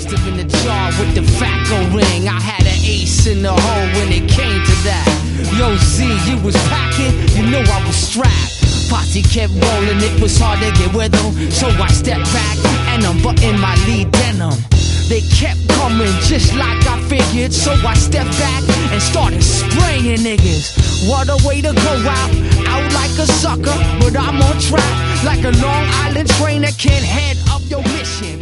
monster in the jar with the Faco ring. I had an ace in the hole when it came to that. Yo, Z, you was packing, you know I was strapped. Posse kept rolling, it was hard to get with them. So I stepped back and unbuttoned my lead denim. They kept coming just like I figured. So I stepped back and started spraying niggas. What a way to go out like a sucker. But I'm on track like a Long Island train that can't head up your mission.